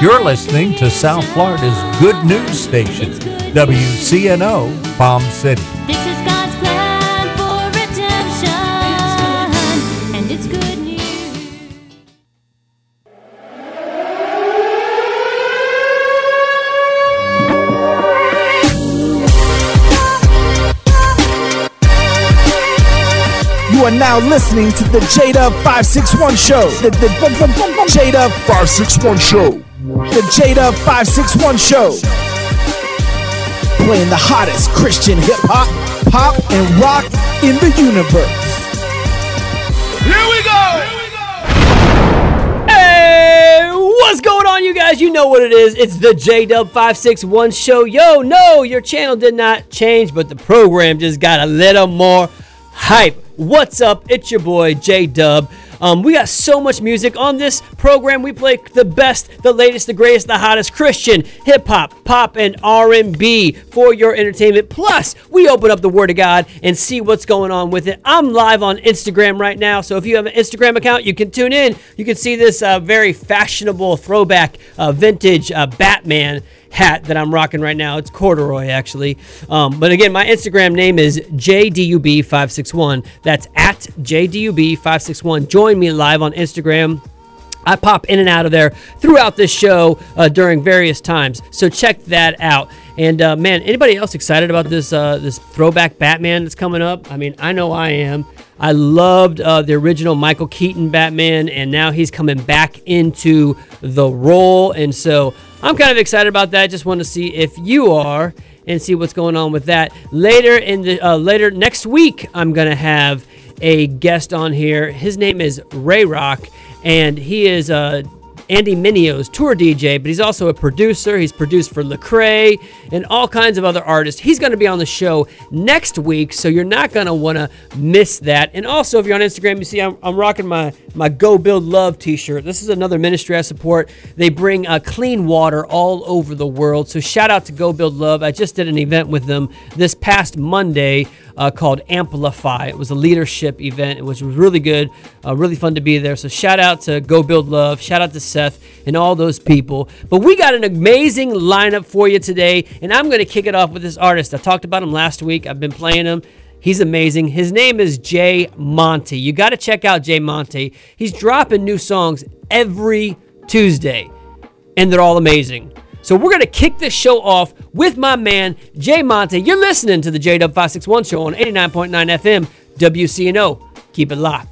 You're listening to South Florida's good news station, WCNO Palm City. This is God's plan for redemption, and it's good news. You are now listening to the J-Dub 561 Show. The J-Dub 561 Show. The J-Dub 561 Show. Playing the hottest Christian hip-hop, pop, and rock in the universe. Here we go! Hey, what's going on, you guys? You know what it is. It's the J-Dub 561 Show. Yo, no, your channel did not change, but the program just got a little more hype. What's up? It's your boy J-Dub. We got so much music on this program. We play the best, the latest, the greatest, the hottest Christian, hip-hop, pop, and R&B for your entertainment. Plus, we open up the Word of God and see what's going on with it. I'm live on Instagram right now, so if you have an Instagram account, you can tune in. You can see this very fashionable throwback vintage Batman hat that I'm rocking right now. It's corduroy, actually. But again, my Instagram name is JDUB561. That's at JDUB561. Join me live on Instagram. I pop in and out of there throughout this show during various times, so check that out. And man, anybody else excited about this this throwback Batman that's coming up? I mean, I know I am. I loved the original Michael Keaton Batman, and now he's coming back into the role, and so I'm kind of excited about that. Just want to see if you are and see what's going on with that. Later next week, I'm gonna have a guest on here. His name is Ray Rock, and he is Andy Mineo's tour DJ, but he's also a producer. He's produced for Lecrae and all kinds of other artists. He's going to be on the show next week, so you're not going to want to miss that. And also, if you're on Instagram, you see I'm rocking my Go Build Love t-shirt. This is another ministry I support. They bring clean water all over the world, so shout out to Go Build Love. I just did an event with them this past Monday called Amplify. It was a leadership event, which was really good, really fun to be there. So shout out to Go Build Love, shout out to Seth and all those people. But we got an amazing lineup for you today, and I'm going to kick it off with this artist. I talked about him last week. I've been playing him. He's amazing. His name is Jay Monty. You got to check out Jay Monty. He's dropping new songs every Tuesday, and they're all amazing. So we're going to kick this show off with my man, Jay Monty. You're listening to the J-Dub 561 Show on 89.9 FM, WCNO. Keep it locked.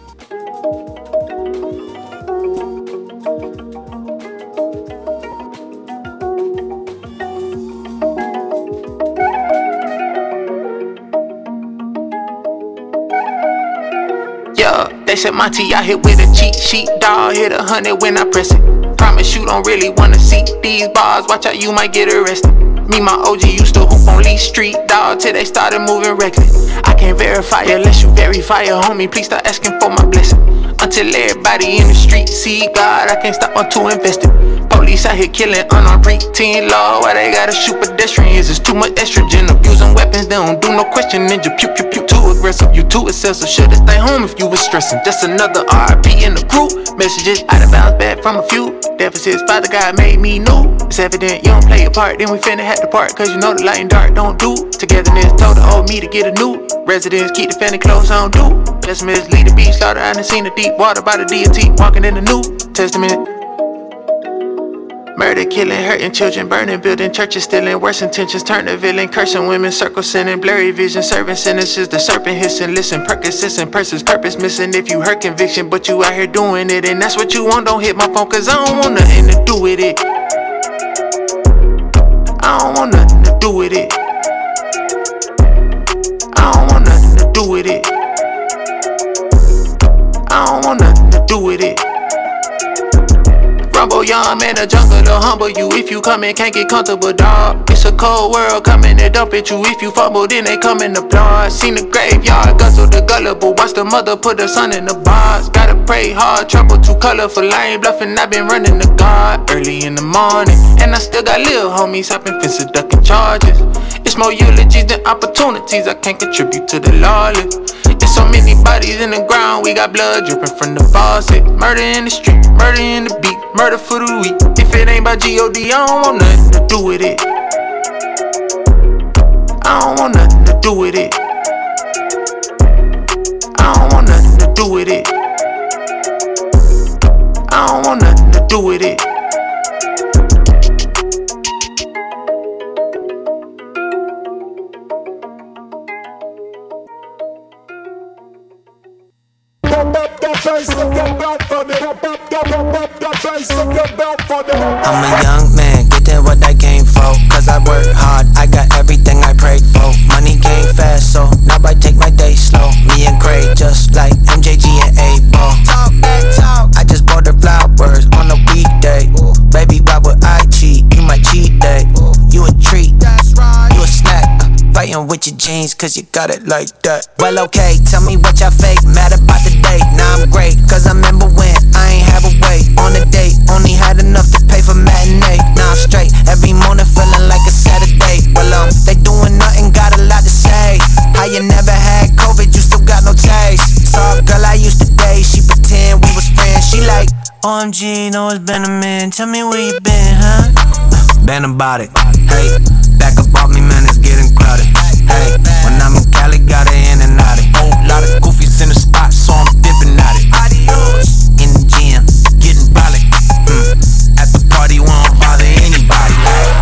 They said Monty out here with a cheat sheet, dog. Hit 100 when I press it. Promise you don't really wanna see these bars. Watch out, you might get arrested. Me, my OG used to hoop on Lee Street, dog, till they started moving reckless. I can't verify unless you verify it, homie. Please start asking for my blessing. Until everybody in the street see God, I can't stop until invested. Police out here killing unarmed preteen law. Why they gotta shoot pedestrians? It's too much estrogen. Abusing weapons, they don't do no questioning. Just pew pew pew. Too aggressive, you too excessive. Should've stayed home if you was stressing. Just another RIP in the group. Messages out of bounds back from a few deficits. Father God made me new. It's evident you don't play your part. Then we finna have to part, cause you know the light and dark don't do. Togetherness told the old me to get a new residence. Keep the family close on do. Pessimists lead the beach slaughter. I done seen the deep water by the deity. Walking in the New Testament. Murder, killing, hurting children, burning, building churches, stealing, worse intentions, turn the villain, cursing women, circle sinning, blurry vision, serving sentences, the serpent hissing, listen, Percocets purses, purpose missing. If you hurt conviction, but you out here doing it, and that's what you want, don't hit my phone, cause I don't want nothing to do with it. I don't want nothing to do with it. I don't want nothing to do with it. I don't want nothing to do with it. Rumble, young man, the jungle to humble you. If you come in, can't get comfortable, dog. It's a cold world coming to dump at you. If you fumble, then they come in the applaud. Seen the graveyard, guzzle the gullible. Watch the mother put her son in the bars. Gotta pray hard, trouble too colorful. I ain't bluffing, I been running to God early in the morning. And I still got little homies hopping fences, ducking charges. It's more eulogies than opportunities. I can't contribute to the lawless. It's So many bodies in the ground, we got blood dripping from the faucet. Murder in the street, murder in the beat, murder for the weak. If it ain't by G.O.D., I don't want nothing to do with it. I don't want nothing to do with it. I don't want nothing to do with it. I don't want nothing to do with it. I'm a young man, getting what I came for. Cause I work hard, I got everything I prayed for. Money came fast, so now I take my day slow. Me and Gray, just like MJG and A-Ball. Talk that talk, I just bought her flowers on a weekday. Baby, why would I cheat? You my cheat day. You a treat, you a snack. Fighting with your jeans, cause you got it like that. Well, okay, tell me what y'all fake, mad about the date. Now I'm great, cause I remember when I ain't have a way. On a date, only had enough to pay for matinee. Now I'm straight, every morning feeling like a Saturday. Well, they doing nothing, got a lot to say. How you never had COVID, you still got no taste. Saw a girl I used to date, she pretend we was friends. She like, OMG, know it's been a minute, tell me where you been, huh? Been about it, hey. Back up off me, man, it's getting crowded. Hey, when I'm in Cali, got it in and out it. Whole lot of goofies in the spot, so I'm dipping at it. Adios. In the gym, getting brolic. At the party, won't bother anybody.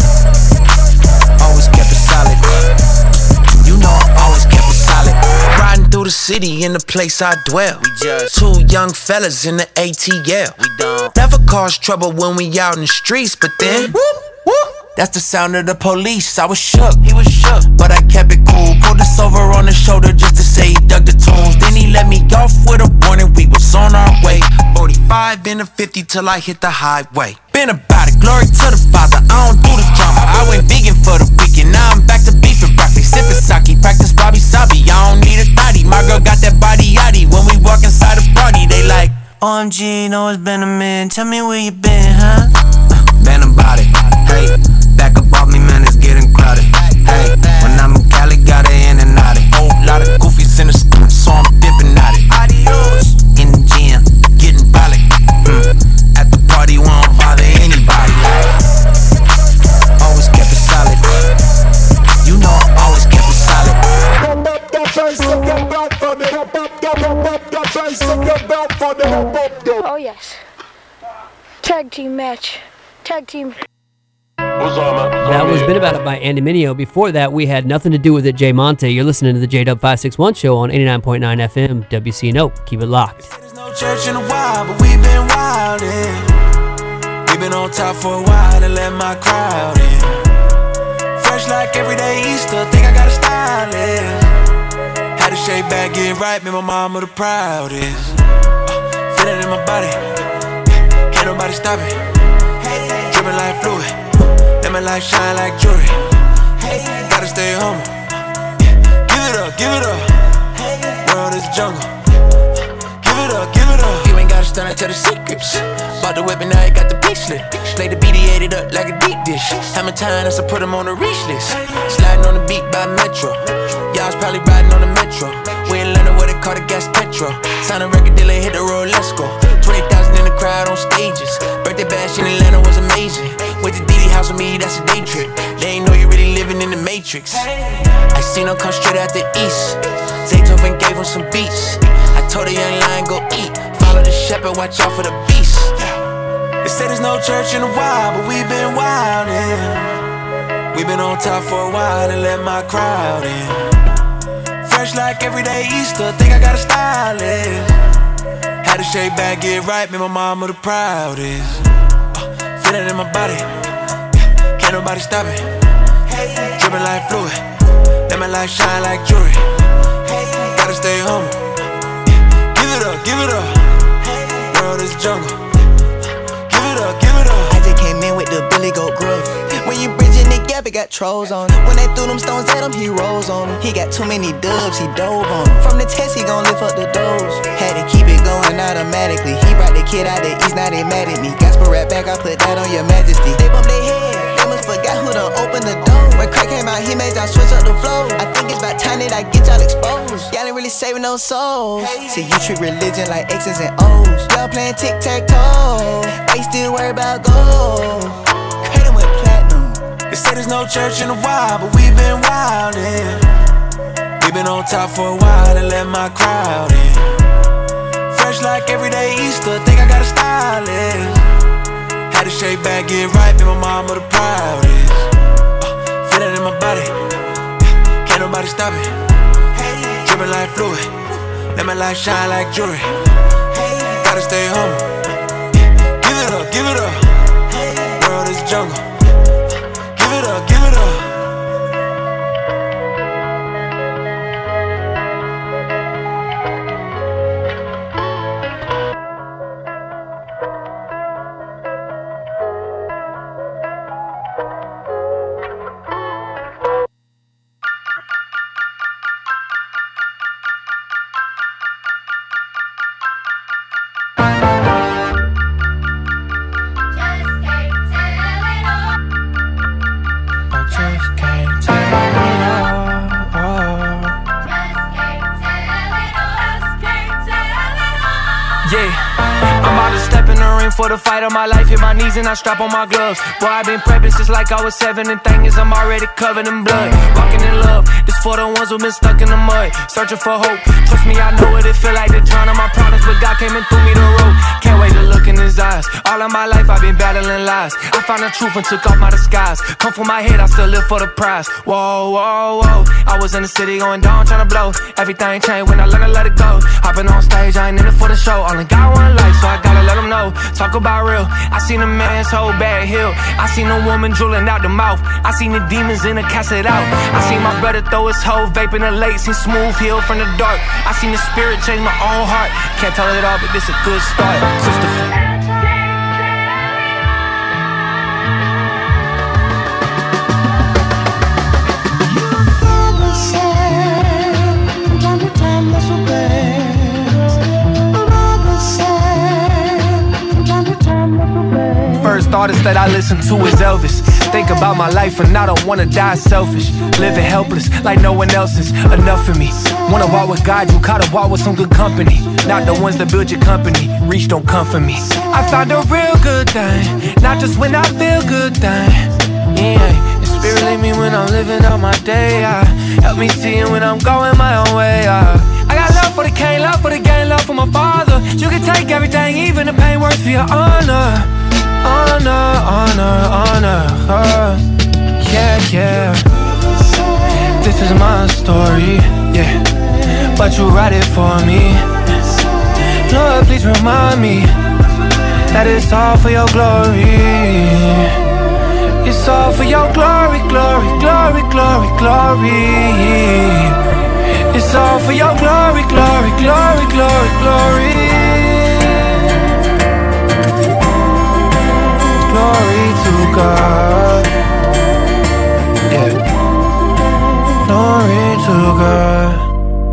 Always kept it solid. You know I always kept it solid. Riding through the city in the place I dwell. We just two young fellas in the ATL. We don't never cause trouble when we out in the streets, but then whoop, whoop. That's the sound of the police, I was shook, he was shook. But I kept it cool, pulled us over on the shoulder just to say he dug the tunes. Then he let me off with a warning, we was on our way. 45 in the 50 till I hit the highway. Been about it, glory to the Father, I don't do the drama. I went vegan for the weekend, now I'm back to beef and broccoli. Sippin' sake, practice wabi-sabi, I don't need a thotty. My girl got that body yachty, when we walk inside the party, they like, OMG, know it's been a minute, tell me where you been, huh? Been about it, hey. Back up off me, man, it's getting crowded. Hey, when I'm in Cali, got it in and out it. Whole lot of goofies in the spot, so I'm dipping at it. Adios. In the gym, getting brolic. At the party, won't bother anybody. Always kept it solid. You know I always kept it solid. Oh yes. Tag team match. Tag team. That was Been About It by Andy Mineo. Before that, we had Nothing to Do with It, Jay Monte. You're listening to the J-Dub 561 show on 89.9 FM, WCNO. Keep it locked. There's no church in a while, but we've been wildin'. We've been on top for a while and let my crowd in. Fresh like everyday Easter, think I got a stylist. Had to shake back, get right, make my mama the proudest. Feel it in my body, can't nobody stop it. Drippin' like fluid. Let my light shine like jewelry. Gotta stay humble. Give it up, give it up. World is jungle. Give it up, give it up. You ain't gotta stand and tell the secrets. Bought the whip and now you got the beat slip. Play the beat, he ate it up like a deep dish. How many times I put him on the reach list? Sliding on the beat by Metro. Y'all's probably riding on the Metro. We in London where they call the gas petrol. Sign a record deal and hit the road, let's go. 20,000 in the crowd on stages. Birthday bash in Atlanta was amazing. Went to Diddy house with me, that's a day trip. They ain't know you really living in the Matrix. I seen him come straight out the east. Zaytoven gave him some beats. I told the young lion go eat. Follow the shepherd, watch out for the beast. They say there's no church in a while, but we been wildin'. We been on top for a while and let my crowd in. Fresh like everyday Easter, think I got a stylist. Had to shake back, get right, make my mama the proudest. Feel it in my body, can't nobody stop it. Drippin' like fluid, let my light shine like jewelry. Gotta stay humble. Give it up, give it up. World is jungle. Give it up, give it up. I just came in with the Billy Goat Gruff. When you bridging the gap, it got trolls on it. When they threw them stones at him, he rose on them. He got too many dubs, he dove on them. From the test, he gon' lift up the doors. Had to keep it going automatically. He brought the kid out the east, now they mad at me. Gasper right back, I put that on your majesty. They bump their head, they must forgot who done opened the door. When crack came out, he made y'all switch up the flow. I think it's about time that I get y'all exposed. Y'all ain't really saving those souls. See, you treat religion like X's and O's. Y'all playing tic-tac-toe. Why you still worry about gold? Cradle with platinum. They say there's no church in a while, but we've been wildin'. We've been on top for a while and let my crowd in. Fresh like everyday Easter, think I got a stylist. Had to shake back, get right, be my mama the proudest. Feel it in my body, can't nobody stop it. Drippin' like fluid, let my light shine like jewelry. Gotta stay humble, give it up, give it up. World is jungle, give it up, give it up. For the fight of my life, hit my knees and I strap on my gloves. Boy, I been prepping since like I was 7, and thing is I'm already covered in blood. Walking in love, this for the ones who been stuck in the mud, searching for hope. Trust me, I know what it feel like to drown on my problems, but God came and threw me the rope. Can't wait to look in his eyes. All of my life I've been battling lies. I found the truth and took off my disguise. Come from my head, I still live for the prize. Whoa, whoa, whoa. I was in the city going down, trying to blow. Everything changed when I learned to let it go. Hopping on stage, I ain't in it for the show. Only got one life, so I gotta let them know. Talk about real. I seen a man's whole bad hill. I seen a woman drooling out the mouth. I seen the demons in her cast it out. I seen my brother throw his hoe, vaping the late. Seen smooth heal from the dark. I seen the spirit change my own heart. Can't tell it all, but this a good start. Sister. First artist that I listen to is Elvis. Think about my life and I don't wanna die selfish. Living helpless like no one else is enough for me. Wanna walk with God, you gotta walk with some good company. Not the ones that build your company. Reach don't come for me. I found a real good thing, not just when I feel good thing. Yeah, your spirit lead me when I'm living out my day. Help me see it when I'm going my own way. I got love for the king, love for the game, love for my father. You can take everything, even the pain works for your honor. Honor, honor, honor her. Yeah, yeah. This is my story, yeah. But you write it for me. Lord, please remind me that it's all for your glory. It's all for your glory, glory, glory, glory, glory. It's all for your glory, glory, glory, glory, glory. Glory to God. Yeah. Glory to God.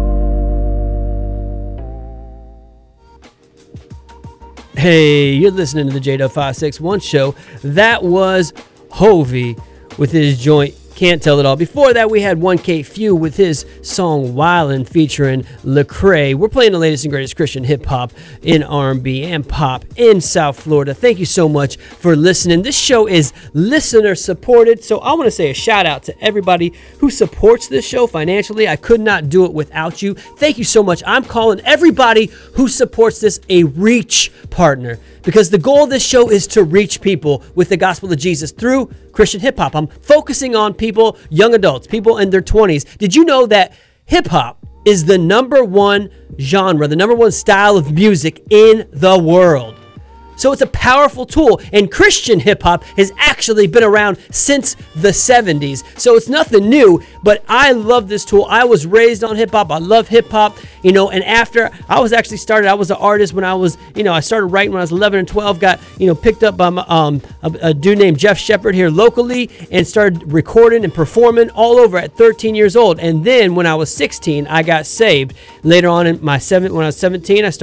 Hey, you're listening to the J-Dub 561 show. That was Hovey with his joint Can't Tell It All. Before that, we had 1K Few with his song Wildin' featuring Lecrae. We're playing the latest and greatest Christian hip-hop in R&B and pop in South Florida. Thank you so much for listening. This show is listener-supported, so I want to say a shout-out to everybody who supports this show financially. I could not do it without you. Thank you so much. I'm calling everybody who supports this a reach partner, because the goal of this show is to reach people with the gospel of Jesus through Christian hip-hop. I'm focusing on people, young adults, people in their 20s. Did you know that hip-hop is the #1 genre, the #1 style of music in the world? So it's a powerful tool, and Christian hip-hop has actually been around since the 70s. So it's nothing new, but I love this tool. I was raised on hip-hop. I love hip-hop, and after I was actually started, I was an artist when I was, I started writing when I was 11 and 12, got, picked up by a dude named Jeff Shepard here locally, and started recording and performing all over at 13 years old. And then when I was 16, I got saved. Later on when I was 17, I started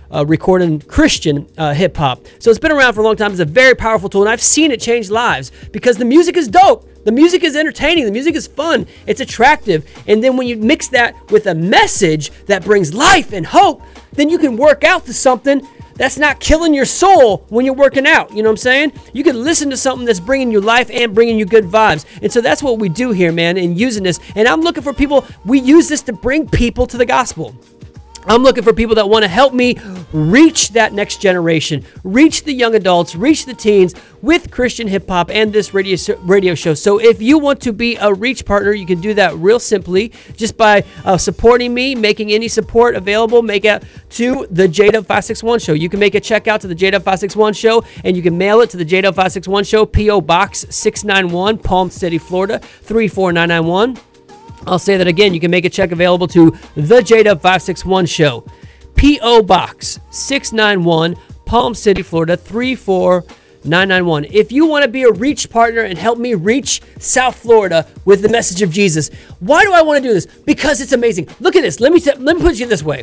recording Christian hip hop. So it's been around for a long time. It's a very powerful tool, and I've seen it change lives because the music is dope. The music is entertaining. The music is fun. It's attractive. And then when you mix that with a message that brings life and hope, then you can work out to something that's not killing your soul when you're working out. You know what I'm saying? You can listen to something that's bringing you life and bringing you good vibes. And so that's what we do here, man, in using this. And I'm looking for people. We use this to bring people to the gospel. I'm looking for people that want to help me reach that next generation, reach the young adults, reach the teens with Christian hip hop and this radio show. So if you want to be a reach partner, you can do that real simply just by supporting me, making any support available, make it to the J-Dub 561 Show. You can make a check out to the J-Dub 561 Show, and you can mail it to the J-Dub 561 Show, P.O. Box 691, Palm City, Florida, 34991. I'll say that again. You can make a check available to the J-Dub 561 Show, P.O. Box 691, Palm City, Florida, 34991. If you want to be a reach partner and help me reach South Florida with the message of Jesus, why do I want to do this? Because it's amazing. Look at this. Let me put it this way.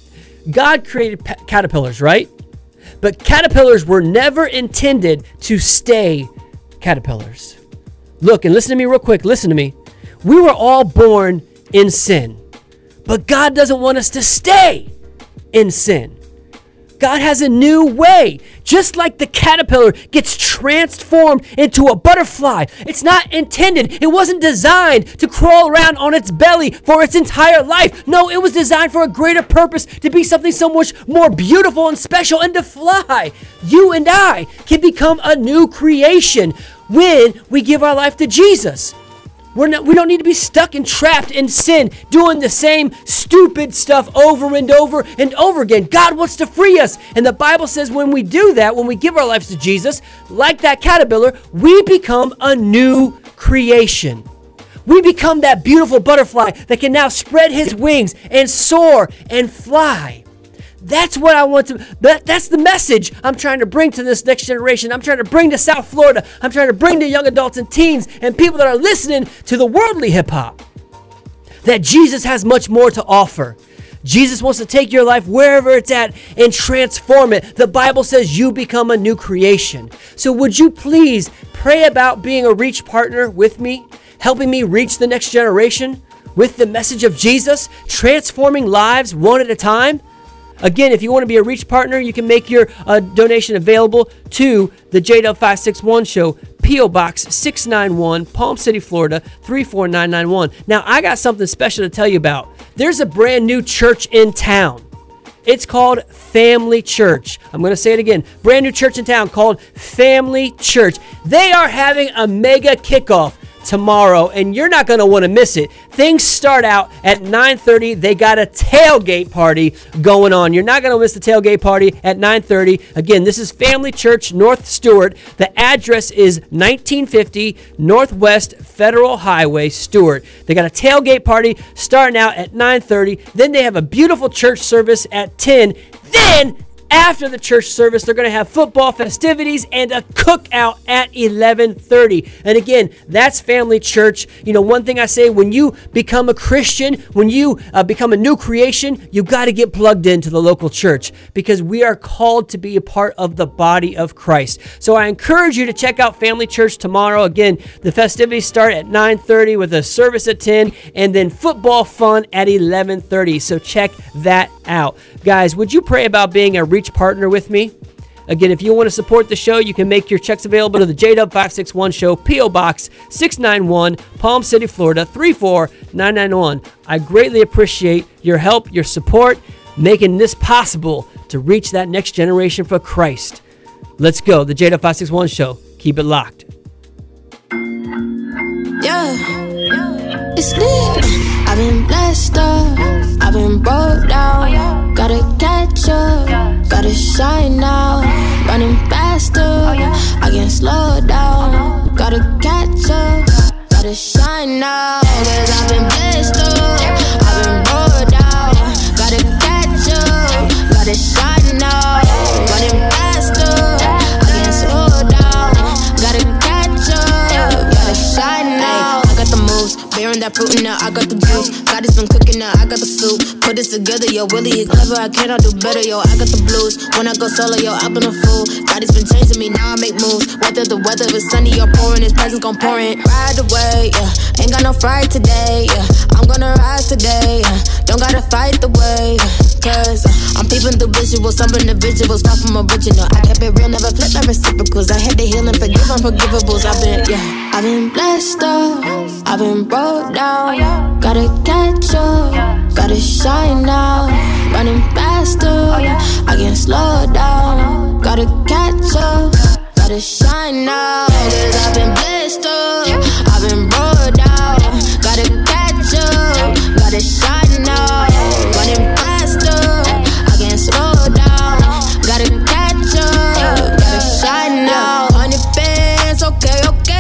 God created caterpillars, right? But caterpillars were never intended to stay caterpillars. Look, and listen to me real quick. Listen to me. We were all born in sin, but God doesn't want us to stay in sin. God has a new way. Just like the caterpillar gets transformed into a butterfly. It's not intended. It wasn't designed to crawl around on its belly for its entire life. No, it was designed for a greater purpose, to be something so much more beautiful and special and to fly. You and I can become a new creation when we give our life to Jesus. We don't need to be stuck and trapped in sin, doing the same stupid stuff over and over and over again. God wants to free us. And the Bible says when we do that, when we give our lives to Jesus, like that caterpillar, we become a new creation. We become that beautiful butterfly that can now spread his wings and soar and fly. That's what I want to, that's the message I'm trying to bring to this next generation. I'm trying to bring to South Florida. I'm trying to bring to young adults and teens and people that are listening to the worldly hip hop. That Jesus has much more to offer. Jesus wants to take your life wherever it's at and transform it. The Bible says you become a new creation. So would you please pray about being a reach partner with me, helping me reach the next generation with the message of Jesus, transforming lives one at a time? Again, if you want to be a reach partner, you can make your donation available to the J-Dub 561 Show, P.O. Box 691, Palm City, Florida, 34991. Now, I got something special to tell you about. There's a brand new church in town. It's called Family Church. I'm going to say it again. Brand new church in town called Family Church. They are having a mega kickoff tomorrow, and you're not going to want to miss it. Things start out at 9:30. They got a tailgate party going on. You're not going to miss the tailgate party at 9:30. Again, this is Family Church, North Stewart. The address is 1950 Northwest Federal Highway, Stewart. They got a tailgate party starting out at 9:30. Then they have a beautiful church service at 10. Then after the church service, they're going to have football festivities and a cookout at 11:30. And again, that's Family Church. You know, one thing I say, when you become a Christian, when you become a new creation, you got to get plugged into the local church because we are called to be a part of the body of Christ. So I encourage you to check out Family Church tomorrow. Again, the festivities start at 9:30 with a service at 10 and then football fun at 11:30. So check that out. Guys, would you pray about being a reach partner with me? Again, if you want to support the show, you can make your checks available to the J-Dub 561 Show, P.O. Box 691, Palm City, Florida, 34991. I greatly appreciate your help, your support, making this possible to reach that next generation for Christ. Let's go, the J-Dub 561 Show. Keep it locked. Yeah, it's lit. I've been blessed up, I've been broke down. Gotta catch up, gotta shine now. Running faster, I can't slow down. Gotta catch up, gotta shine now. Cause I've been blessed up, I've been broke down. Gotta catch up, gotta shine now. Running faster, I can't slow down. Gotta catch up, gotta shine now. I got the moves, bearing on that fruit and now I got the juice. God has been cooking now, I got the soup. Put this together, yo, Willie is clever, I cannot do better, yo. I got the blues. When I go solo, yo, I've been a fool. God has been changing me, now I make moves. Whether the weather is sunny or pouring, his presence gon' pour in. Ride away, yeah. Ain't got no fright today, yeah. I'm gonna rise today, yeah. Don't gotta fight the way, cause I'm peeping through visuals, some individuals far from original. I kept it real, never flip my reciprocals. I had to heal and forgive unforgivables. I've been blessed up, I've been broke down. Gotta catch up, gotta shine now. Running faster, I can't slow down. Gotta catch up, gotta shine now. Cause I've been blessed up, I've been broke down. Gotta catch up, gotta shine now. Running faster, I can't slow down. Gotta catch up, gotta shine now. 100 bands, okay.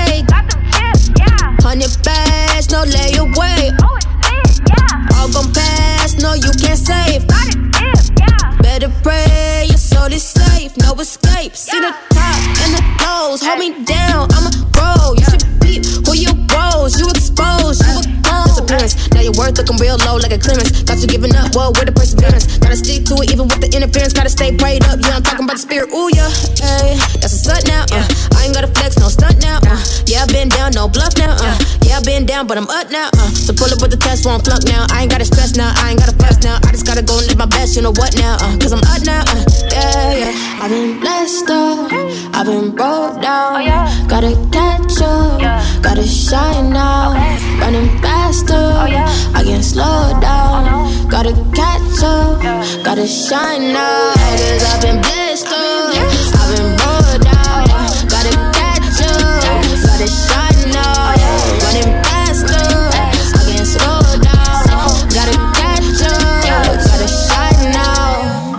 100 bags, no layaway. All gon' pass, no you can't save. Better pray your soul is safe, no escape. See the top and the lows, hold me down, I'ma roll. You should peep who you rose, you exposed, you a clone. Disappearance, now your worth looking real low like a clearance. Got you giving up, whoa, where the perseverance? Gotta stick to it even with the interference, gotta stay prayed up. Yeah, I'm talking about the spirit, ooh yeah, hey, that's a slut now, I ain't gotta flex, no stunt now, yeah, I've been down, no bluff now, yeah, I've been down, but I'm up now, so pull up with the test, won't flunk now. I ain't gotta stress now, I ain't gotta fuss now. I just gotta go and live my best, you know what now, cause I'm up now, yeah. I've been blessed up, I've been broke down. Gotta catch up, gotta shine now. Running faster, I can't slow down. Gotta catch up, gotta shine now. Cause I've been blessed up, I've been broke down. Gotta catch up, gotta shine now. Running faster, I can't slow down. Gotta catch up, gotta shine now.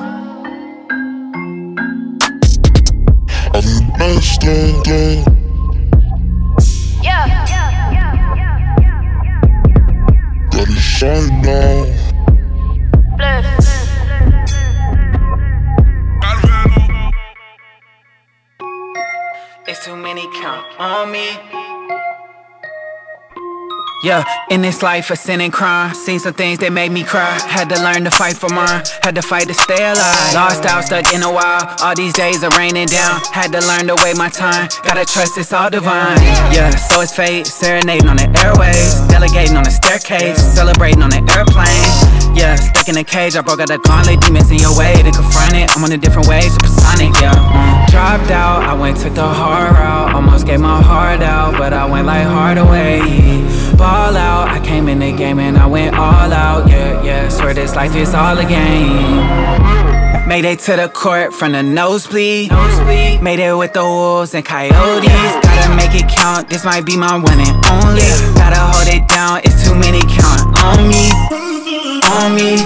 I've been blessed up. Gotta shine now. It's too many count on me. Yeah, in this life of sin and crime, seen some things that made me cry. Had to learn to fight for mine, had to fight to stay alive. Lost out, stuck in a while, all these days are raining down. Had to learn to wait my time, gotta trust it's all divine. Yeah, so it's fate, serenading on the airways, delegating on the staircase, celebrating on the airplane. Yeah, stuck in a cage, I broke out the gauntlet, demons in your way to confront it. I'm on a different wave, supersonic, yeah. Dropped out, I went took the hard route, almost gave my heart out, but I went like hard away. Ball out, I came in the game and I went all out, yeah. Swear this life is all a game. Made it to the court from the nosebleed. Made it with the wolves and coyotes. Gotta make it count, this might be my one and only. Gotta hold it down, it's too many count on me. On me,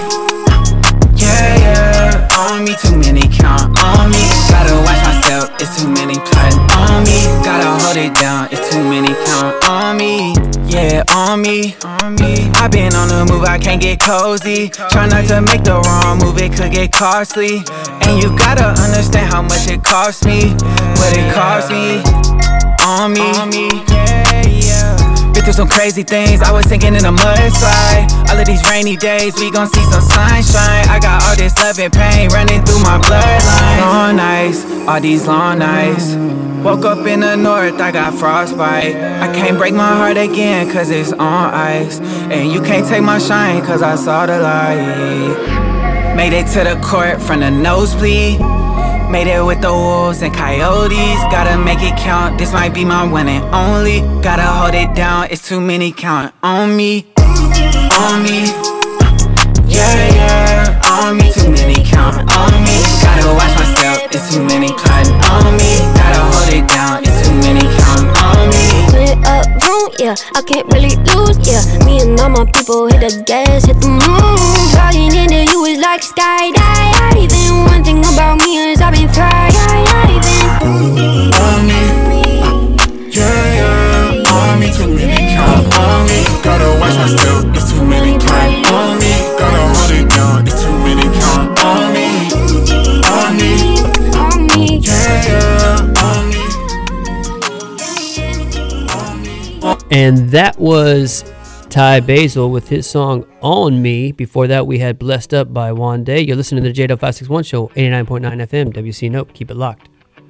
yeah, on me, too many count on me. Gotta watch myself, it's too many plotting on me. Gotta hold it down, it's too many count on me. Yeah, on me. I been on the move, I can't get cozy. Try not to make the wrong move, it could get costly. And you gotta understand how much it cost me. What it cost me. On me, yeah. Been through some crazy things, I was sinking in a mudslide. All of these rainy days, we gon' see some sunshine. I got all this love and pain running through my bloodline. Long nights, all these long nights. Woke up in the north, I got frostbite. I can't break my heart again, cause it's on ice. And you can't take my shine, cause I saw the light. Made it to the court from the nosebleed. Made it with the wolves and coyotes. Gotta make it count, this might be my one and only. Gotta hold it down, it's too many count on me. On me, yeah, on me, too many count on me. Gotta watch myself, it's too many plotting on me. Gotta hold it down, it's too many count on me. Put it up, room, yeah, I can't really lose, yeah. Me and all my people hit the gas, hit the moon. Falling into you is like skydiving. One thing about me is I've been thriving. On me, yeah, on me, too many count on me. Gotta watch myself, it's too many count on me. Gotta hold it down, it's too many count on me. On me, yeah, on me. And that was Ty Basil with his song On Me. Before that, we had Blessed Up by One Day. You're listening to the J-Dub 561 Show, 89.9 FM, WCNO. Keep it locked.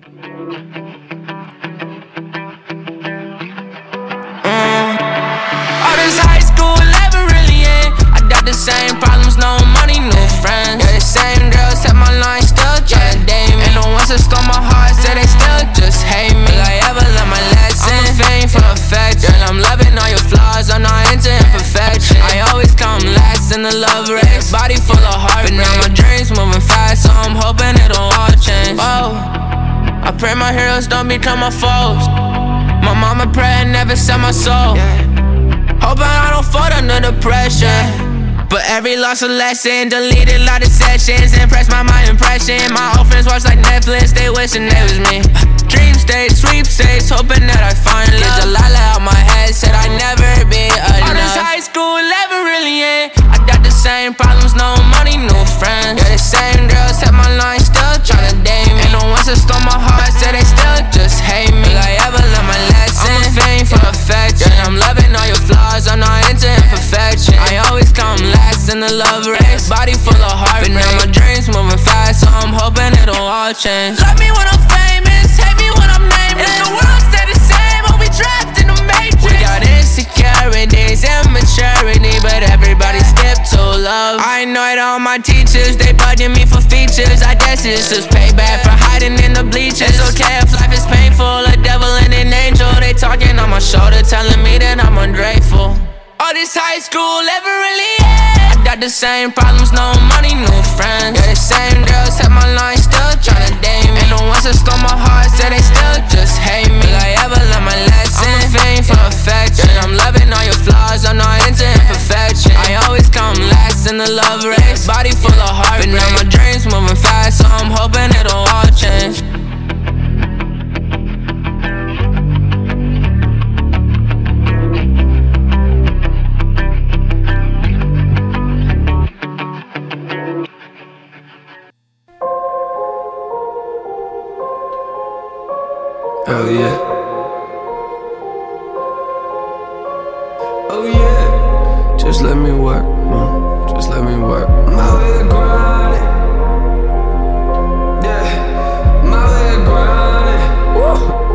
All this high school never really end. I got the same problems, no money, no friends. Yeah, the same girls at my line still tryna date me. And the ones that stole my heart said they still just hate me. Will I ever learn my lesson? I'm a fiend for affection. I'm loving all your flaws, I'm not into imperfection. I always come last in the love race. Body full of heart, but now my dreams moving fast, so I'm hoping it'll all change. Oh, I pray my heroes don't become my foes. My mama pray and never sell my soul. Hoping I don't fall under the pressure. But every loss a lesson. Deleted a lot of sessions. Impressed by my impression. My old friends watch like Netflix. They wishing they was me. Dream state, sweepstakes. Hoping that I find love. Get the lala out my head. Said I'd never be enough. All this high school never really end. I got the same problems, no money, no friends. Yeah, the same girls at my line still tryna date me. And the ones that stole my heart said they still just hate me. Will I ever learn my lesson? I'm a fiend for affection. I'm loving all your flaws, I'm not into imperfection. I always come last in the love race. Body full of heart, but now my dreams moving fast, so I'm hoping it'll all change. Love me when I'm famous, hate me when I'm nameless. If the world stay the same, I'll be trapped in the matrix. We got insecurities, immaturity, but everybody skip to love. I annoyed all my teachers, they bugging me for features. I guess it's just payback for hiding in the bleachers. It's okay if life is painful, a devil and an angel. They talking on my shoulder, telling me that I'm ungrateful. All this high school ever really end. I got the same problems, no money, no friends. Yeah, the same girls at my line still tryna date me. And the ones that stole my heart said they still just hate me. Will I ever learn my lesson? I'm a fiend for affection. I'm loving all your flaws, I'm not into imperfection. I always come last in the love race. Body full of heart, but now my dreams moving fast, so I'm hoping it'll all change. Oh yeah. Oh yeah. Just let me work, just let me work. I'm out here grinding. Yeah, I'm out here grinding. Woo.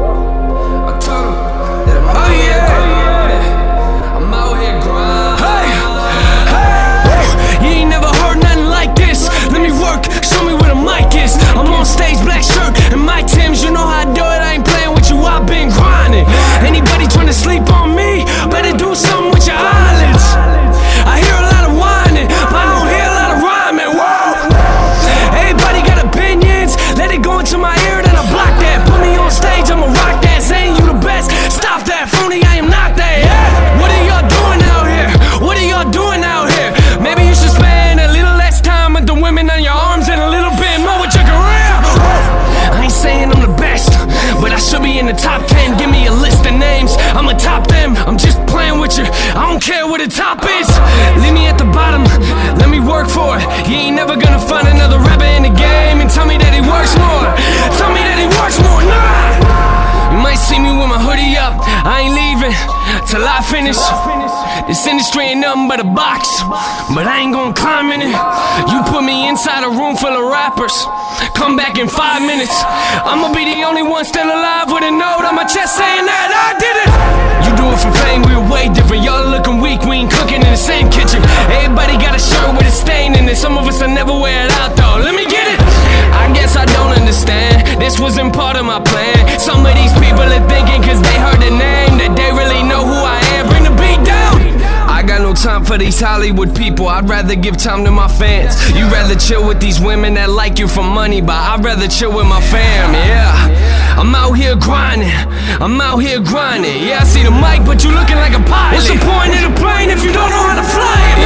I told him that I'm out here grinding. I'm out here grinding. Hey, you ain't never heard nothing like this. Let me work, show me where the mic is. I'm on stage, black shirt and my Timbs. You know how I do it, I ain't playing with you, I've been grinding. Anybody trying to sleep on me, better do something with your eyelids. I hear a lot of whining, but I don't hear a lot of rhyming. Whoa. Everybody got opinions, let it go into my ear, then I block that. Put me on stage, I'ma rock that. Saying you the best, stop that, phony, I am not that. Yeah. What are y'all doing out here? What are y'all doing out here? Maybe you should spend a little less time with the women on your arms and a little bit more with your career. I ain't saying I'm the best, but I should be in the top 10. Give me a list of names, I'ma top them. I'm just playing with you, I don't care what the top is. Leave me at the bottom, let me work for it. You ain't never gonna find another rapper in the game and tell me that he works more. Tell me that he works more, nah. You might see me with my hoodie up, I ain't leaving till I finish. This industry ain't nothing but a box, but I ain't gonna climb in it. You put me inside a room full of rappers, come back in 5 minutes, I'ma be the only one still alive with a note on my chest saying that I did it. You do it for fame, we're way different. Y'all looking weak, we ain't cooking in the same kitchen. Everybody got a shirt with a stain in it, some of us will never wear it out though. Let me get it. I guess I don't understand, this wasn't part of my plan. Some of these people are thinking cause they heard the name that they really know who I am. Bring the beat down. I got no time for these Hollywood people, I'd rather give time to my fans. You rather chill with these women that like you for money, but I'd rather chill with my fam, yeah. I'm out here grinding, I'm out here grinding. Yeah, I see the mic, but you looking like a pilot. What's the point of the plane if you don't know how to fly it?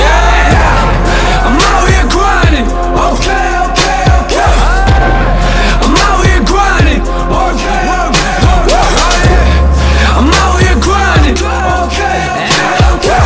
Yeah, I'm out here grinding. Okay, okay, okay. I'm out here grinding. Okay, okay. I'm out here grinding. Okay, okay.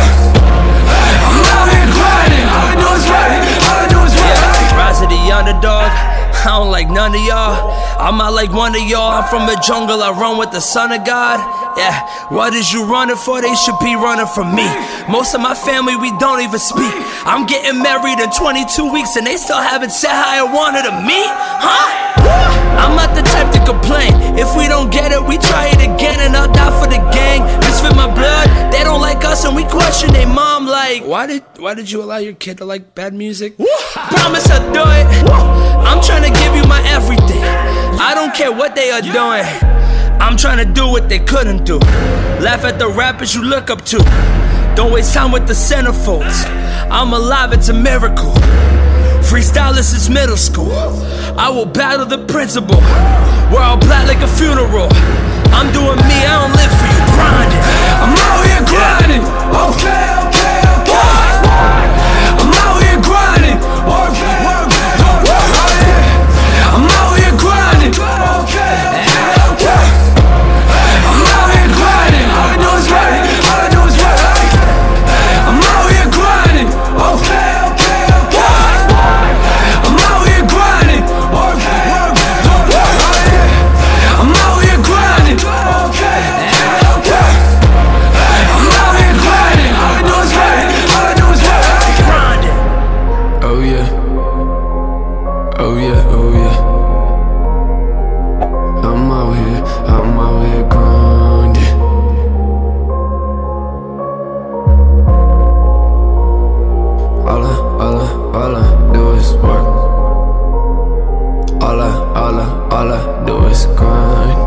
I'm out here grinding. All I do is grinding. All I do is grinding. Rise of the underdog, I don't like none of y'all. I'm not like one of y'all, I'm from the jungle, I run with the son of God. Yeah, what is you running for? They should be running from me. Most of my family, we don't even speak. I'm getting married in 22 weeks and they still haven't said how I wanted to meet, huh? I'm not the type to complain. If we don't get it, we try it again, and I'll die for the gang. Misfit my blood, they don't like us and we question their mom like, why did you allow your kid to like bad music? Promise I'll do it. I'm trying to give you my everything. I don't care what they are doing. I'm trying to do what they couldn't do. Laugh at the rappers you look up to. Don't waste time with the centerfolds. I'm alive, it's a miracle. Freestylers is middle school. I will battle the principal. We're all black like a funeral. I'm doing me, I don't live for you, grinding. I'm out here grinding. Okay. I'm out here grinding. Okay. I'm out here grinding. Okay. I'm out here grinding. All I do is right. All I do is right. I'm out here grinding. Okay. I'm out here grinding. Okay. I'm out here grinding. Okay. I'm out here grinding. All I do is right. All I do is right. Grinding. Oh yeah. Oh yeah. Oh yeah. I'm out here grinding. All I do is work. All I do is grind.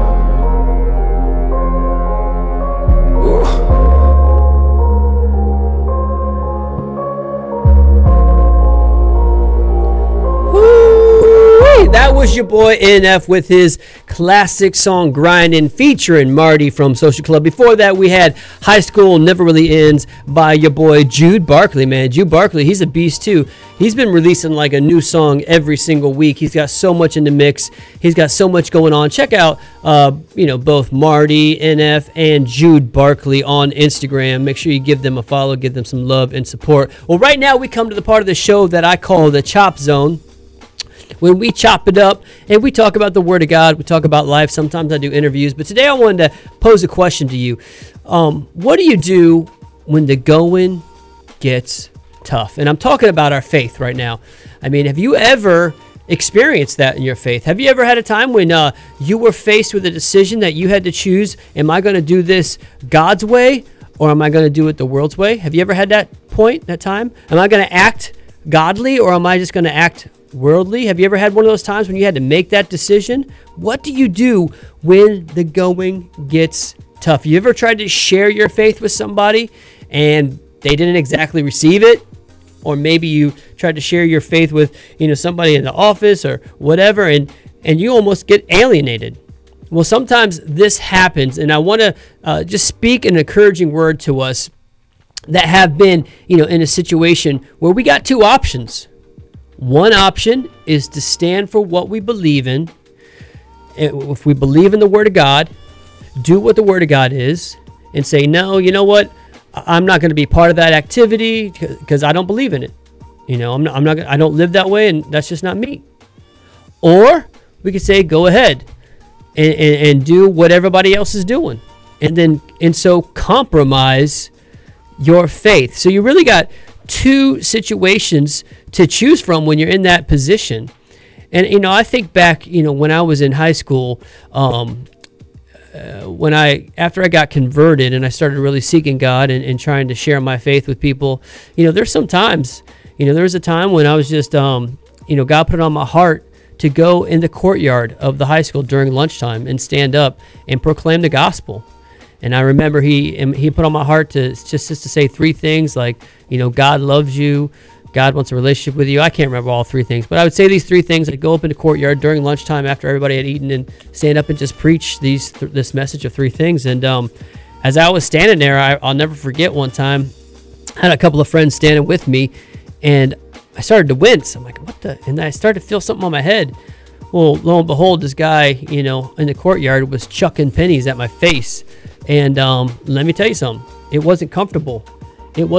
That was your boy NF with his classic song Grindin', featuring Marty from Social Club. Before that, we had High School Never Really Ends by your boy Jude Barkley, man. Jude Barkley, he's a beast too. He's been releasing like a new song every single week. He's got so much in the mix. He's got so much going on. Check out both Marty, NF, and Jude Barkley on Instagram. Make sure you give them a follow, give them some love and support. Well, right now we come to the part of the show that I call the Chop Zone, when we chop it up and we talk about the Word of God, we talk about life. Sometimes I do interviews, but today I wanted to pose a question to you. What do you do when the going gets tough? And I'm talking about our faith right now. I mean, have you ever experienced that in your faith? Have you ever had a time when you were faced with a decision that you had to choose? Am I going to do this God's way, or am I going to do it the world's way? Have you ever had that point, that time? Am I going to act godly, or am I just going to act worldly? Have you ever had one of those times when you had to make that decision? What do you do when the going gets tough? You ever tried to share your faith with somebody and they didn't exactly receive it? Or maybe you tried to share your faith with somebody in the office or whatever, and you almost get alienated. Well, sometimes this happens, and I want to just speak an encouraging word to us that have been in a situation where we got two options. One option is to stand for what we believe in. If we believe in the Word of God, do what the Word of God is, and say, no, you know what? I'm not going to be part of that activity because I don't believe in it. I don't live that way, and that's just not me. Or we could say, go ahead and do what everybody else is doing, and so compromise your faith. So you really got two situations to choose from when you're in that position. And I think back when I was in high school, after I got converted and I started really seeking God and trying to share my faith with people, there's some times, there was a time when I was just God put it on my heart to go in the courtyard of the high school during lunchtime and stand up and proclaim the gospel. And I remember he put on my heart to just to say three things like, God loves you, God wants a relationship with you. I can't remember all three things, but I would say these three things. I'd go up in the courtyard during lunchtime after everybody had eaten and stand up and just preach this message of three things. And as I was standing there, I'll never forget one time, I had a couple of friends standing with me, and I started to wince. I'm like, what the? And I started to feel something on my head. Well, lo and behold, this guy, in the courtyard was chucking pennies at my face. And let me tell you something. It wasn't comfortable. And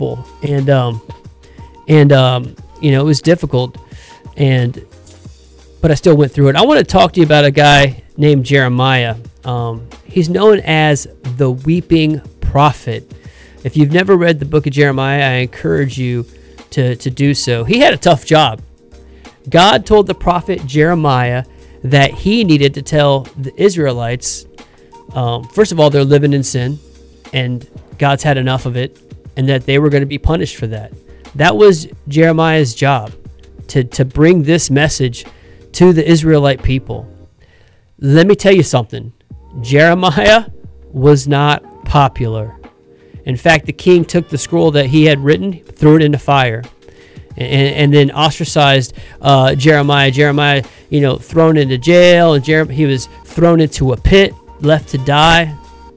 it was difficult. And but I still went through it. I want to talk to you about a guy named Jeremiah. He's known as the weeping prophet. If you've never read the book of Jeremiah, I encourage you to do so. He had a tough job. God told the prophet Jeremiah that he needed to tell the Israelites, first of all, they're living in sin, and God's had enough of it, and that they were going to be punished for that. That was Jeremiah's job, to bring this message to the Israelite people. Let me tell you something. Jeremiah was not popular. In fact, the king took the scroll that he had written, threw it into fire, and then ostracized Jeremiah. Jeremiah, thrown into jail, and he was thrown into a pit, left to die.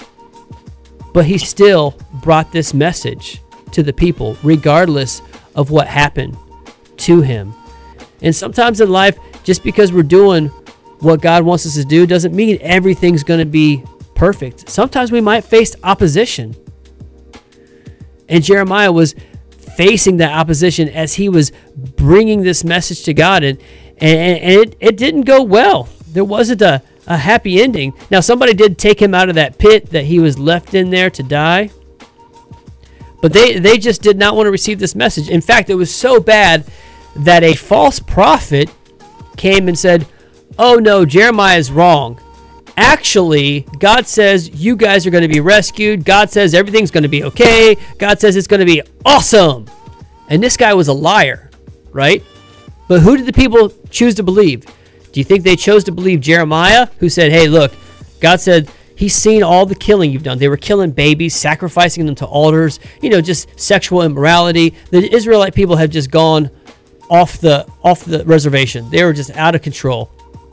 But he still brought this message to the people, regardless of what happened to him. And sometimes in life, just because we're doing what God wants us to do doesn't mean everything's going to be perfect. Sometimes we might face opposition. And Jeremiah was facing that opposition as he was bringing this message to God. And it didn't go well. There wasn't a happy ending. Now, somebody did take him out of that pit that he was left in there to die. But they just did not want to receive this message. In fact, it was so bad that a false prophet came and said, "Oh no, Jeremiah is wrong. Actually, God says you guys are going to be rescued. God says everything's going to be okay. God says it's going to be awesome." And this guy was a liar, right? But who did the people choose to believe? Do you think they chose to believe Jeremiah, who said, "Hey, look, God said he's seen all the killing you've done. They were killing babies, sacrificing them to altars, just sexual immorality. The Israelite people have just gone off the reservation. They were just out of control."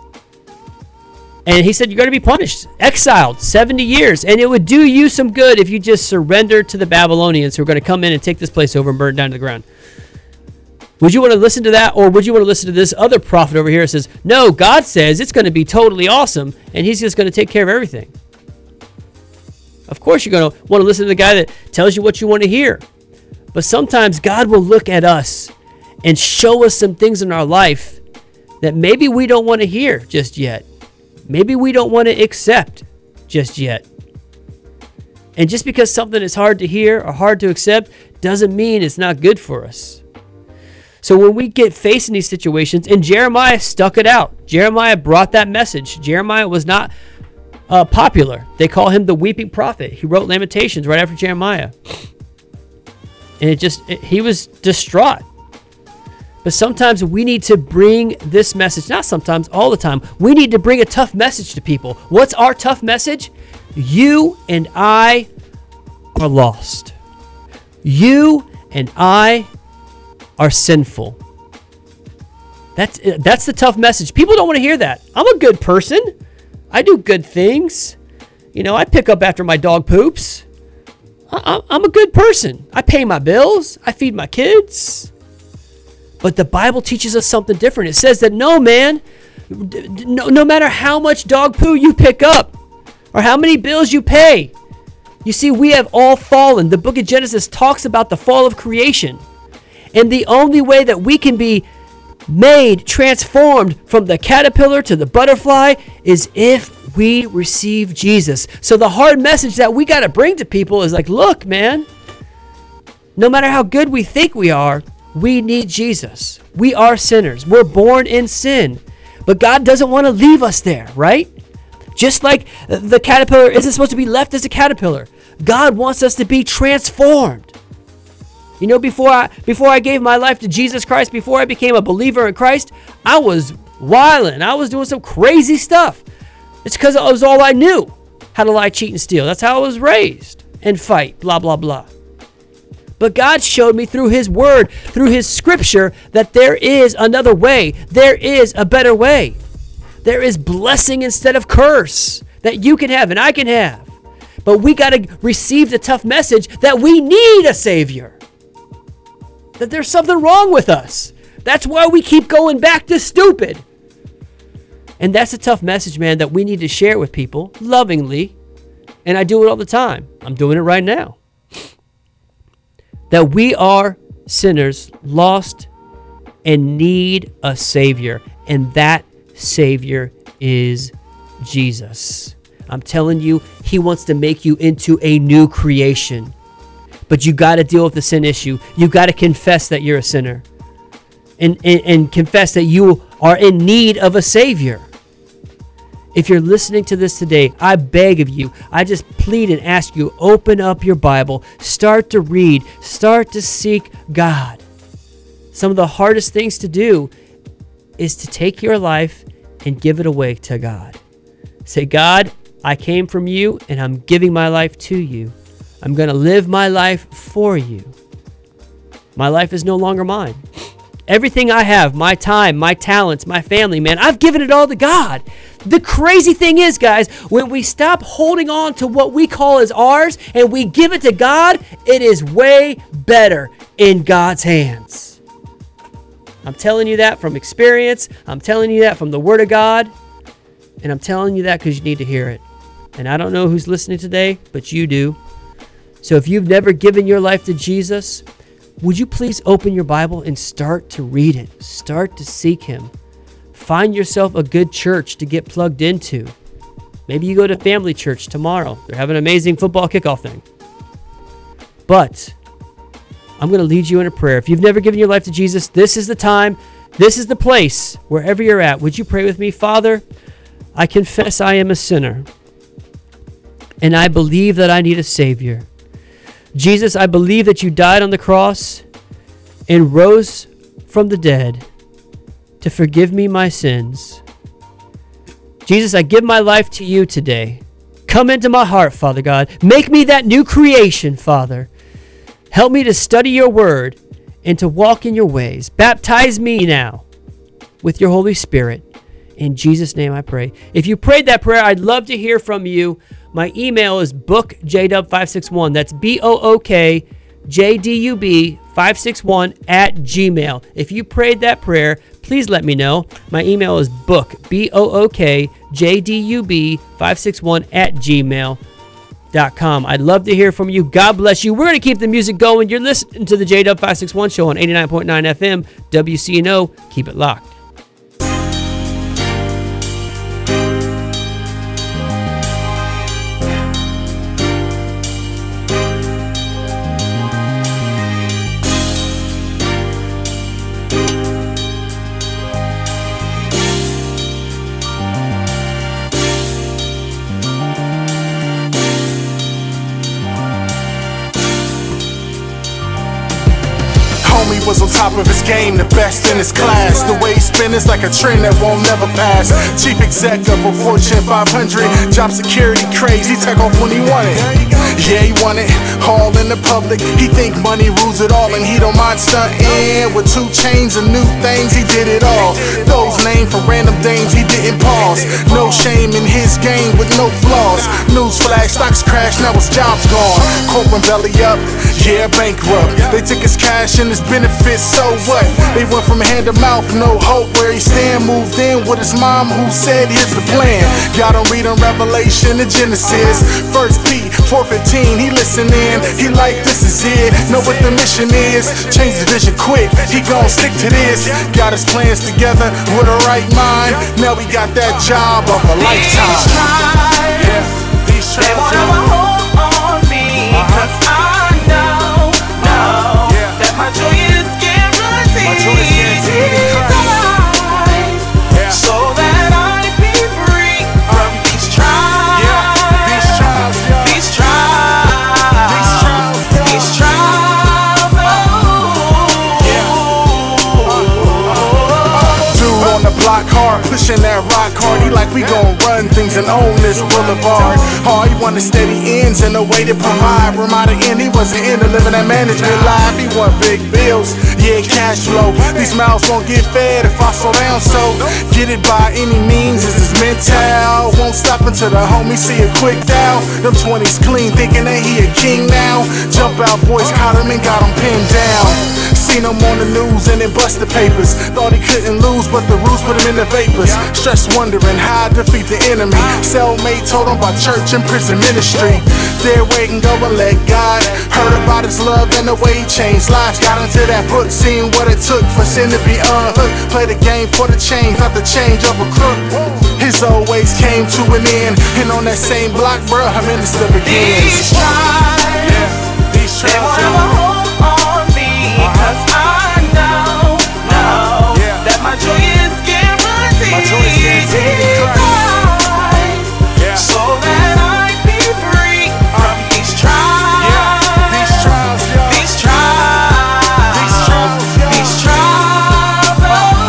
And he said, "You're going to be punished, exiled 70 years. And it would do you some good if you just surrender to the Babylonians who are going to come in and take this place over and burn it down to the ground." Would you want to listen to that? Or would you want to listen to this other prophet over here that says, "No, God says it's going to be totally awesome, and he's just going to take care of everything"? Of course, you're going to want to listen to the guy that tells you what you want to hear. But sometimes God will look at us and show us some things in our life that maybe we don't want to hear just yet. Maybe we don't want to accept just yet. And just because something is hard to hear or hard to accept doesn't mean it's not good for us. So when we get faced in these situations, and Jeremiah stuck it out. Jeremiah brought that message. Jeremiah was not popular. They call him the weeping prophet. He wrote Lamentations right after Jeremiah. And he was distraught. But sometimes we need to bring this message, not sometimes, all the time. We need to bring a tough message to people. What's our tough message? You and I are lost. You and I are sinful. That's the tough message. People don't want to hear that. I'm a good person. I do good things. I pick up after my dog poops. I'm a good person. I pay my bills. I feed my kids. But the Bible teaches us something different. It says that no matter how much dog poo you pick up or how many bills you pay, you see, we have all fallen. The book of Genesis talks about the fall of creation. And the only way that we can be made, transformed from the caterpillar to the butterfly is if we receive Jesus. So the hard message that we got to bring to people is like, look, man, no matter how good we think we are, we need Jesus. We are sinners. We're born in sin. But God doesn't want to leave us there, right? Just like the caterpillar isn't supposed to be left as a caterpillar. God wants us to be transformed. Before I gave my life to Jesus Christ, before I became a believer in Christ, I was wilding. I was doing some crazy stuff. It's because it was all I knew. How to lie, cheat, and steal. That's how I was raised. And fight, blah, blah, blah. But God showed me through his word, through his scripture, that there is another way. There is a better way. There is blessing instead of curse that you can have and I can have. But we got to receive the tough message that we need a Savior. That there's something wrong with us. That's why we keep going back to stupid. And that's a tough message, man, that we need to share with people lovingly. And I do it all the time. I'm doing it right now. That we are sinners, lost, and need a Savior. And that Savior is Jesus. I'm telling you, he wants to make you into a new creation. But you got to deal with the sin issue. You got to confess that you're a sinner. And confess that you are in need of a Savior. If you're listening to this today, I beg of you, I just plead and ask you, open up your Bible, start to read, start to seek God. Some of the hardest things to do is to take your life and give it away to God. Say, God, I came from you and I'm giving my life to you. I'm going to live my life for you. My life is no longer mine. Everything I have, my time, my talents, my family, man, I've given it all to God. The crazy thing is, guys, when we stop holding on to what we call as ours and we give it to God, it is way better in God's hands. I'm telling you that from experience. I'm telling you that from the Word of God. And I'm telling you that because you need to hear it. And I don't know who's listening today, but you do. So if you've never given your life to Jesus, would you please open your Bible and start to read it? Start to seek him. Find yourself a good church to get plugged into. Maybe you go to Family Church tomorrow. They're having an amazing football kickoff thing. But I'm going to lead you in a prayer. If you've never given your life to Jesus, this is the time. This is the place. Wherever you're at, would you pray with me? Father, I confess I am a sinner. And I believe that I need a Savior. Jesus, I believe that you died on the cross and rose from the dead to forgive me my sins. Jesus, I give my life to you today. Come into my heart, Father God. Make me that new creation, Father. Help me to study your word and to walk in your ways. Baptize me now with your Holy Spirit. In Jesus' name I pray. If you prayed that prayer, I'd love to hear from you. My email is bookjdub561. That's bookjdub561 at gmail. If you prayed that prayer, please let me know. My email is bookjdub561 at gmail.com. I'd love to hear from you. God bless you. We're going to keep the music going. You're listening to the JW561 show on 89.9 FM, WCNO. Keep it locked. Was on top of his game, the best in his class. The way he spin is like a trend that won't never pass. Chief exec of a Fortune 500, job security crazy, take off when he want it. Yeah, he want it all in the public. He think money rules it all and he don't mind stunting. With 2 chains and new things, he did it all. Those names for random dames, he didn't pause. No shame in his game with no flaws. Newsflash, stocks crash, now his job's gone. Corporate belly up, yeah, bankrupt. They took his cash and his benefits, so what? They went from hand to mouth, no hope where he stand. Moved in with his mom who said, here's the plan. Got him reading Revelation and Genesis. First Pete 4:15, he listening. He like, this is it, know what the mission is. Change the vision quick, he gon' stick to this. Got his plans together with a right mind. Now we got that job of a lifetime. These trials, they won't ever hold on me, cause I know that my joy is guaranteed. So that I be free from these trials, these trials. Dude on the block hard, pushing that rock hard. He like, we gon' run things and own this boulevard. Oh, he wanted steady ends and a way to provide. Remind again, he wasn't into living that management life. He want big bills, yeah, cash flow. These mouths won't get fed if I slow down, so get it by any means is his mental. Won't stop until the homie see a quick down. Them 20s clean, thinking that he a king now. Jump out boys caught him and got him pinned down. Seen him on the news and it bust the papers. Thought he couldn't lose, but the rules put him in the vapors. Stress wondering how to defeat the enemy. Cellmate told him about church and prison ministry. There wait and go and let God. Heard about his his love and the way he changed lives. Got into that book, seeing what it took for sin to be unhooked. Play the game for the change, not the change of a crook. His always came to an end, and on that same block, bruh, our minister begins. These trials, they won't ever hold on me, 'cause I know that my joy is guaranteed. My joy is guaranteed. So that I be free from these trials. These trials, these trials, these trials, these trials.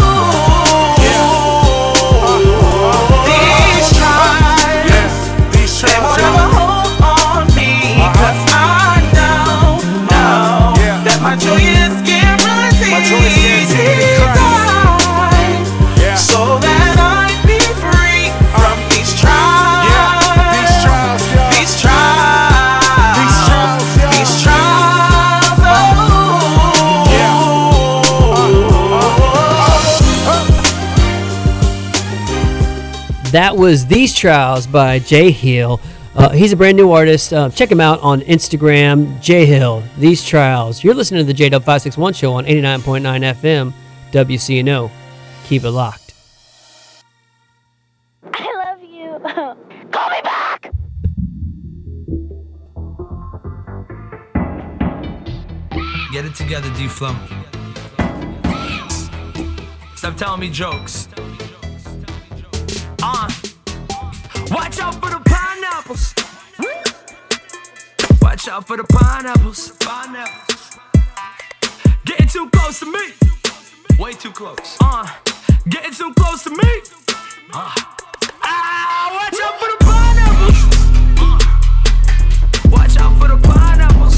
These trials, they won't ever hold on me, 'cause I know that my joy is guaranteed. My joy is guaranteed. So that I be free from these trials. These trials, these trials, these trials. That was These Trials by Jay Hill. He's a brand new artist. Check him out on Instagram, Jay Hill. These Trials. You're listening to the J-Dub 561 show on 89.9 FM, WCNO. Keep it locked. I love you. Call me back. Get it together, D-Flow. Stop telling me jokes. Watch out for the pineapples. Watch out for the pineapples. Getting too close to me. Way too close. Getting too close to me. Watch out for the pineapples. Watch out for the pineapples.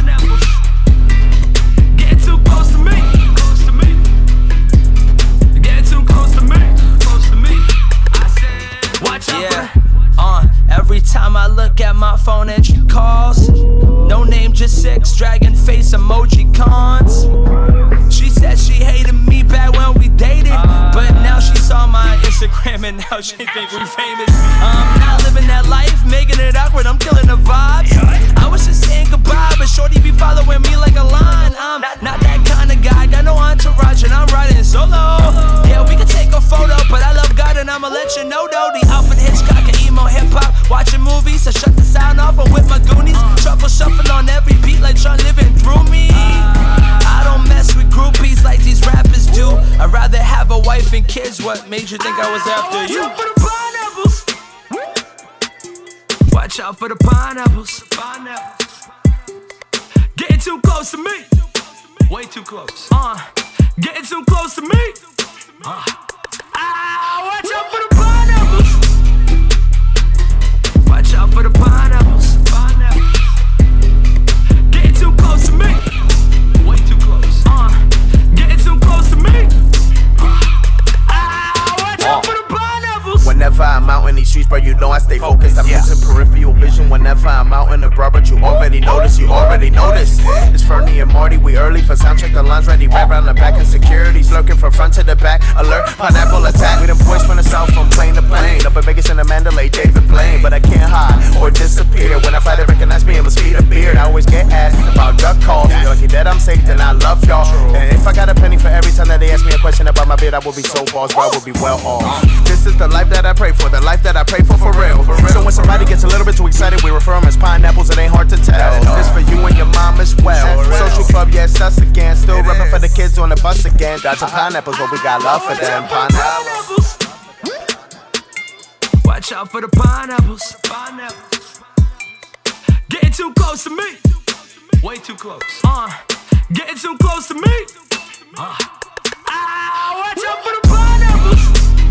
Getting too close to me. Getting too close to me. I said, watch out for every time I look at my phone and she calls, no name, just 6 dragon face emoji cons. She said she hated me back when we dated, but now she saw my Instagram and now she think we famous. Now living that life, making it awkward, I'm killing the vibes. I was just saying goodbye, but shorty be following me like a line. I'm not that kind of guy, got no entourage and I'm riding solo. Yeah, we can take a photo, but I love God and I'ma let you know though. The Alfred Hitchcock and emo hip-hop, watching movies, so shut the sound off and with my Goonies. Truffle shuffle on every beat like Sean living through me. I don't mess with groupies like these rappers do. I'd rather have a wife and kids. What made you think I was after you? Watch out for the pineapples. Watch out for the pineapples. Getting too close to me. Way too close. Getting too close to me. Watch out for the pineapples. Watch out for the pineapples. Getting too close to me. Way too close. Getting too close to me. Watch out for the pineapples. Whenever I'm out in these streets, bro, you know I stay focused. I'm using peripheral vision whenever I'm out in the bar, but you already notice. It's Fernie and Marty, we early for sound check. The lines ready right round the back, and security's lurking from front to the back. Alert, pineapple attack. We them boys from the south, from plane to plane. Up in Vegas and the Mandalay, David Blaine. But I can't hide or disappear. When I fly, they recognize me, it'll speed a beard. I always get asked about duck calls. You're lucky that I'm safe, then I love y'all. And if I got a penny for every time that they ask me a question about my beard, I will be so boss, bro, I will be well off. This is the life that I pray for, the life that I pray for real. So when somebody gets a little bit too excited, we refer them as pineapples, it ain't hard to tell. This for you and your mom as well. Social club, yes, us again. Still reppin' for the kids on the bus again. Dodging pineapples, but we got love for them. Pineapples. Watch out for the pineapples. Getting too close to me. Way too close. Getting too close to me. Watch out for the pineapples.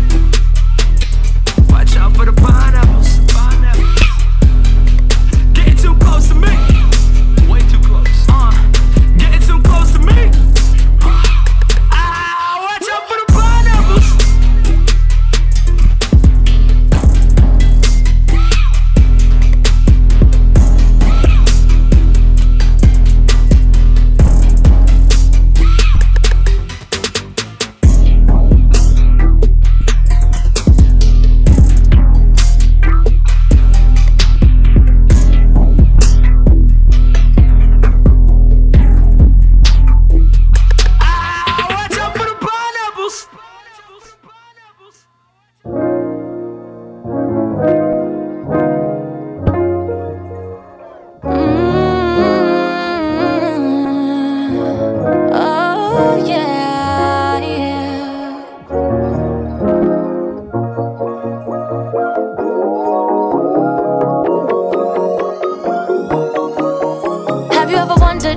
Watch out for the pineapples. Getting too close to me. Way too close. Getting too close to me. Watch out for the pineapples.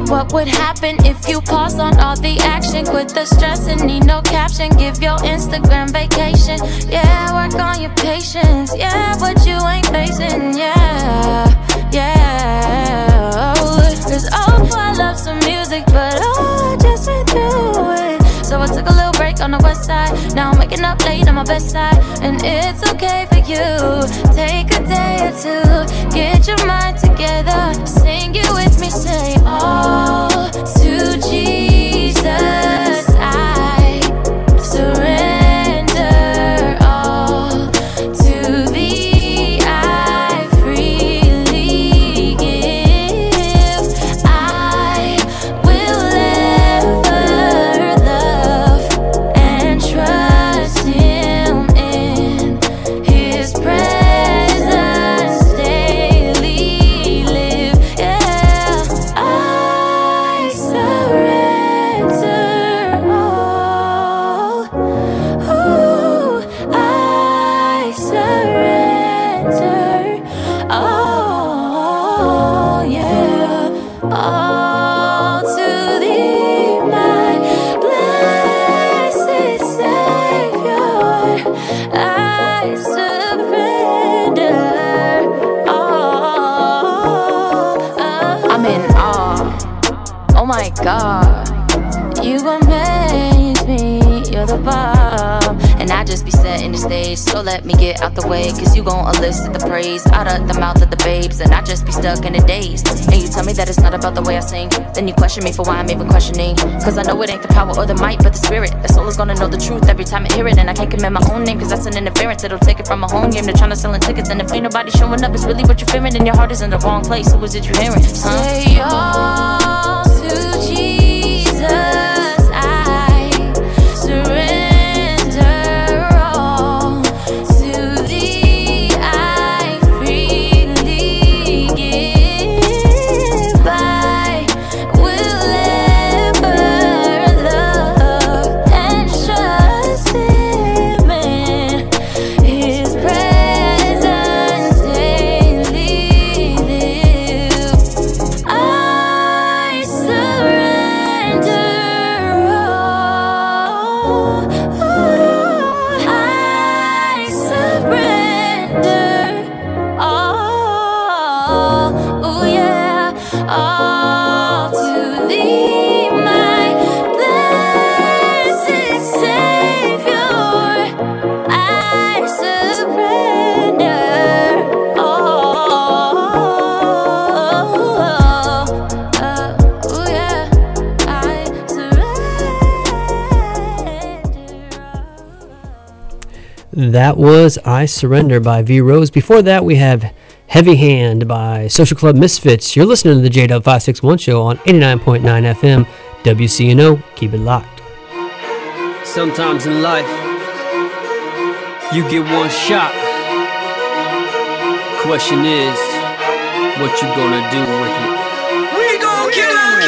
What would happen if you pause on all the action? Quit the stress and need no caption. Give your Instagram vacation. Yeah, work on your patience. Yeah, but you ain't facing. Yeah. Cause I love some music, but I just went through it. So I took a little break on the west side. Now I'm waking up late on my best side. And it's okay for you. Take a day or two, get your mind together. Sing it with me, say all to Jesus I surrender. All to thee I freely give. I will ever love and trust him in his presence daily live. Yeah, I surrender all. Ooh, I surrender all. Yeah, all to thee, my blessed Savior. I surrender all. I'm in awe. Oh my God, you amaze me. You're the bomb, and I just be setting the stage. So let me get out the way, cause you gon' elicit the praise out of the mouth of the babes, and I just be stuck in the daze. And you tell me that it's not about the way I sing, then you question me for why I'm even questioning. Cause I know it ain't the power or the might, but the spirit. The soul is gonna know the truth every time I hear it. And I can't commit my own name, cause that's an interference. It'll take it from a home game to trying to selling tickets. And if ain't nobody showing up, it's really what you're fearing, and your heart is in the wrong place. Who is it you hearing? Say all to Jesus I surrender all. To thee I freely give. I will ever love and trust him in his presence daily live. I surrender all. I surrender all. Ooh, yeah, all to thee, my blessed Savior. I surrender all. Ooh, yeah, I That was I Surrender by V Rose. Before that, we have Heavy Hand by Social Club Misfits. You're listening to the J-Dub 561 show on 89.9 FM, WCNO. Keep it locked. Sometimes in life, you get one shot. Question is, what you gonna do with it? We gon' kill it!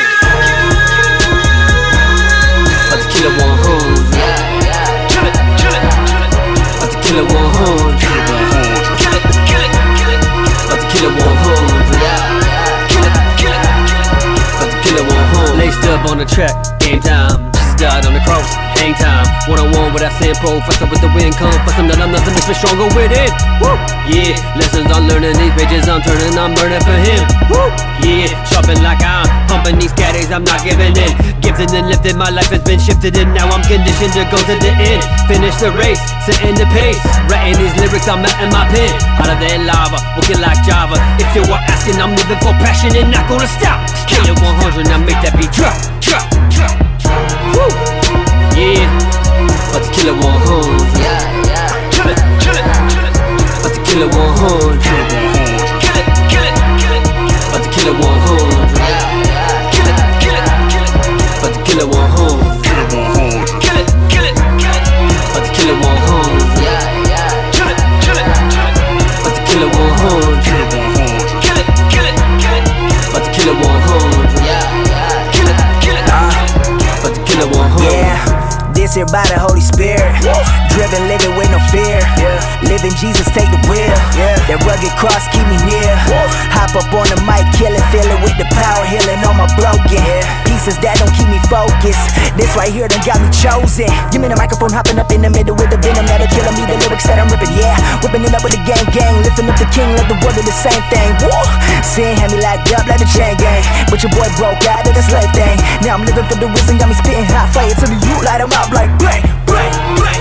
About to kill it 100. Kill it, kill it, kill it. About to kill it 100. Kill it, kill it, kill it. About to kill it 100. Kill it, kill it, kill it. About to kill it 100. Laced up on the track, game time. Jesus died on the cross, hang time. One-on-one with that same pro. Fuss up with the wind, come fuss him that I'm nothing, it's been stronger with it. Woo! Yeah, lessons I'm learning, these pages I'm turning, I'm learning for him. Woo! Yeah, sharpen like I'm pumping these caddies, I'm not giving in. Gifted and lifted, my life has been shifted, and now I'm conditioned to go to the end. Finish the race, setting the pace. Writing these lyrics, I'm at my pen. Out of that lava, working like Java. If you were asking, I'm living for passion and not gonna stop. Kill it 100, now make that beat drop, drop, drop. Woo! Yeah, about to kill it 100. Kill it, kill it, kill it. About to kill it 100. Kill it, kill it, kill it. About to kill it 100. Kill it, kill it, kill it. About to kill it 100. Kill it, kill it, kill it. About to kill it 100. Kill it, kill it, kill it. About to kill it 100. Kill it, kill it, kill it. About to kill it 100. Kill it, kill it, about to kill it 100. Yeah, this here by the Holy Spirit. driven, living with no fear. Living Jesus, take the wheel. That rugged cross keep me near. Hop up on the mic, kill it, feel it with the power, healing on my broken pieces that don't keep me focused. This right here done got me chosen. Give me the microphone, hopping up in the middle with the venom that'll kill me. The lyrics that I'm ripping, whipping it up with the gang, lifting up the king, let the world do the same thing. Woo! Sin had me locked up like the chain gang, but your boy broke out of the slave thing. Now I'm living for the reason, got me spitting hot fire to the youth, light 'em up like bang, bang, bang.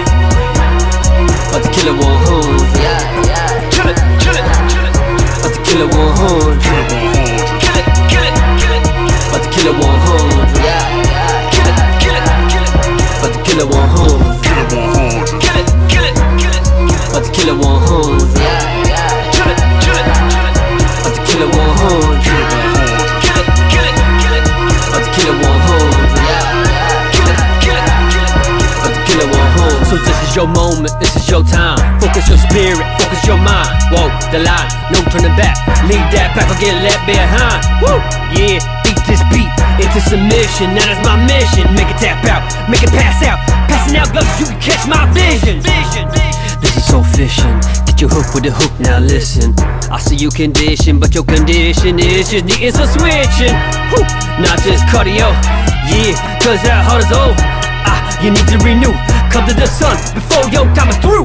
About to kill it 100. Kill it, kill it, kill it. About to kill it 100. Kill it, kill it, kill it. About to kill it 100. Kill it, kill it, kill it. About to kill it 100. Kill it, kill it, kill it. About to kill it 100. Kill it, kill it, kill it. About to kill it 100. Kill it, kill it, kill it. About to kill it 100. Kill it, kill it, kill it. About to kill it 100. So this is your moment, this is your time. Focus your spirit, focus your mind. Whoa, the line, no turning back. Lead that pack or get left behind. Woo, yeah, beat this beat into submission. Now that's my mission. Make it tap out, make it pass out. Passing out gloves so you can catch my vision. This is so fishing. Get your hook with the hook, now listen. I see you condition, but your condition is just needing some switching. Woo, not just cardio, yeah, cause that heart is old. You need to renew. Come to the sun before your time is through.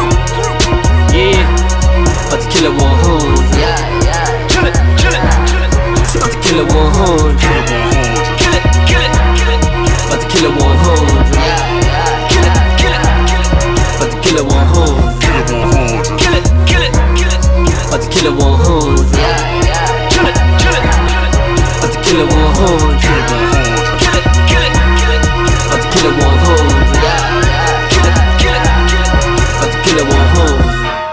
Yeah, about to kill it 100. Kill it, kill it, kill it. About to kill it 100. Kill it, kill it, kill it. About to kill it 100. Kill it, kill it, kill it. About to kill it 100. Kill it, kill it, kill it. About to kill it 100. Kill it, kill it, kill it. About to kill it 100. Kill it, kill it, kill it. About to kill it 100. Kill it, kill it, kill it. About to kill it 100.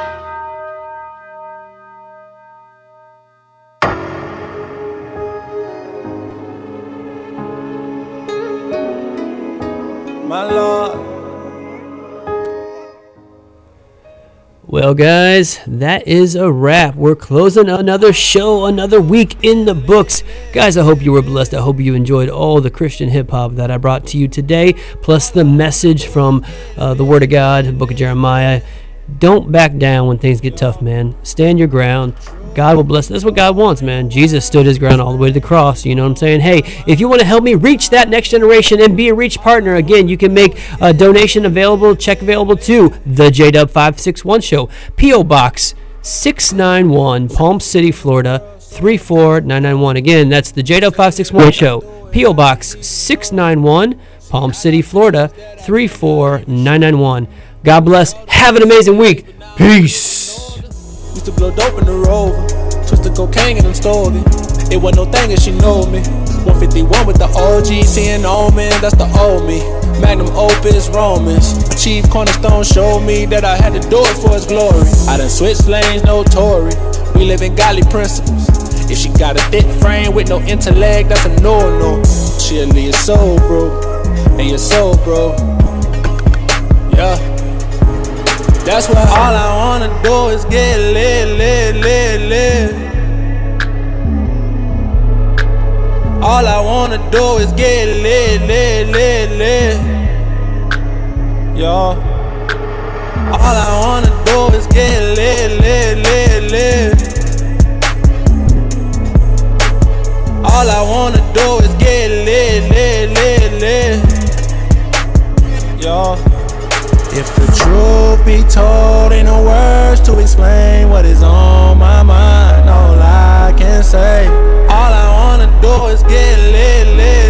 My Lord. Well, guys, that is a wrap. We're closing another show, another week in the books. Guys, I hope you were blessed. I hope you enjoyed all the Christian hip-hop that I brought to you today, plus the message from the Word of God, the book of Jeremiah. Don't back down when things get tough, man. Stand your ground. God will bless. That's what God wants, man. Jesus stood his ground all the way to the cross. You know what I'm saying? Hey, if you want to help me reach that next generation and be a reach partner, again, you can make a donation available, check available to the JDub 561 Show. P.O. Box 691, Palm City, Florida 34991. Again, that's the JDub 561 Show. P.O. Box 691, Palm City, Florida 34991. God bless. Have an amazing week. Peace. Used to blow dope in the Rover, twisted cocaine in them stories. It wasn't no thing if she know me. 151 with the OG, seeing Omen, that's the old me. Magnum Opus, Romans. Chief Cornerstone showed me that I had to do it for his glory. I done switched lanes, no Tory. We live in godly principles. If she got a thick frame with no intellect, that's a no-no. She'll leave your soul, bro. And your soul, bro. Yeah. That's why all I wanna do is get lit. All I wanna do is get lit. Yo. All I wanna do is get lit. All I wanna do is get lit. Yo. If the truth be told, ain't no words to explain what is on my mind. All I can say, all I wanna do is get lit.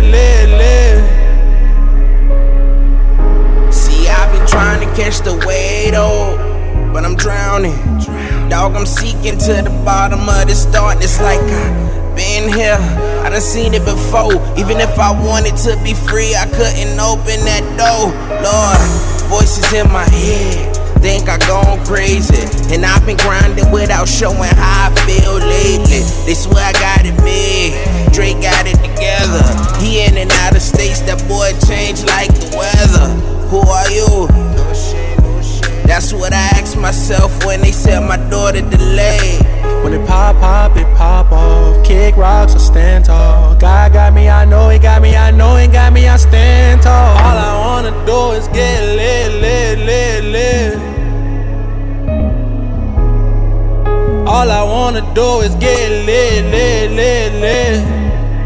See, I've been trying to catch the wave, oh, but I'm drowning. Dog, I'm seeking to the bottom of this thought. It's like I've been here, I done seen it before. Even if I wanted to be free, I couldn't open that door. Lord, voices in my head, think I gone crazy. And I've been grinding without showing how I feel lately. They swear I got it made, Drake got it together. He in and out of states, that boy changed like the weather. Who are you? That's what I asked myself when they said my daughter delayed. When it pop, it pop off. Kick rocks or stand tall. God got me, I know he got me, I know he got me, I stand tall. All I wanna do is get lit. All I wanna do is get lit, lit, lit, lit.